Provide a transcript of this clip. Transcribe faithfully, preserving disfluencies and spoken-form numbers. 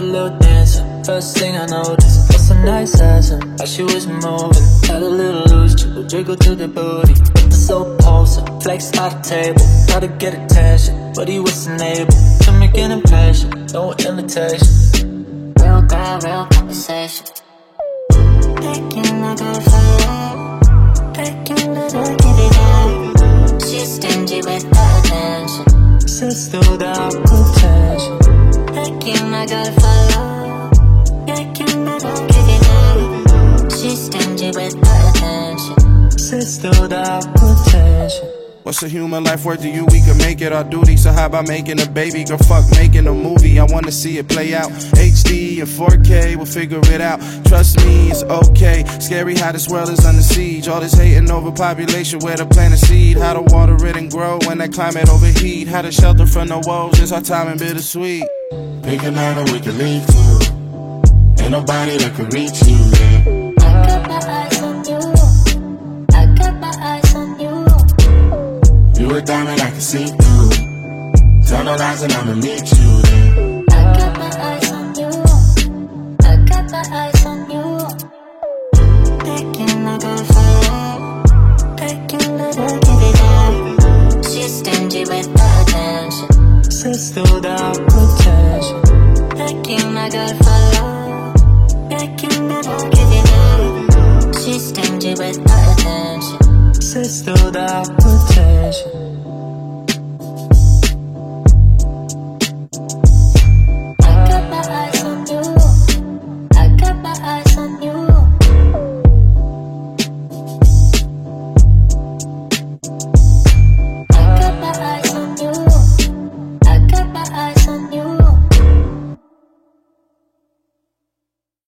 little dancer. First thing I noticed, that's a nice ass and how she was moving. Had a little loose, jiggle, jiggle to the booty. Hit the soap poster, flex out the table. Try to get attention, but he wasn't able to make an impression, no imitation. Real girl, real conversation. Taking a good fire, taking a little kitty down. She's stingy with her attention, sits through the potential. Taking a good fire, taking a little kitty down. She's stingy with her attention, sits through the potential. What's a human life worth to you? We can make it our duty. So how about making a baby? Girl, fuck making a movie. I wanna see it play out. H D and four K, we'll figure it out. Trust me, it's okay. Scary how this world is under siege. All this hating over population, where to plant a seed. How to water it and grow when that climate overheat. How to shelter from the woes, it's our time and bittersweet. Pick a night and we can leave to. Ain't nobody that can reach you, yeah. I got my eyes on you, I got my eyes on you. You a diamond I can see through. Tell no lies and I'ma meet you there. I got my eyes on you, I got my eyes on you. Taking a good fire, taking a little kitty down. She's stingy with her attention, sits through the potential. Taking a good fire, taking a little kitty down. She's stingy with her attention, sits through the potential.